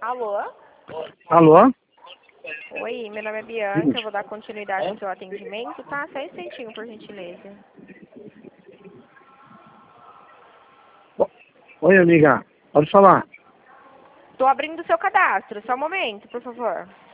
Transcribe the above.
Alô? Alô? Oi, meu nome é Bianca, eu vou dar continuidade ao seu atendimento, tá? Só um instantinho, por gentileza. Oi, amiga. Pode falar. Tô abrindo o seu cadastro, só um momento, por favor.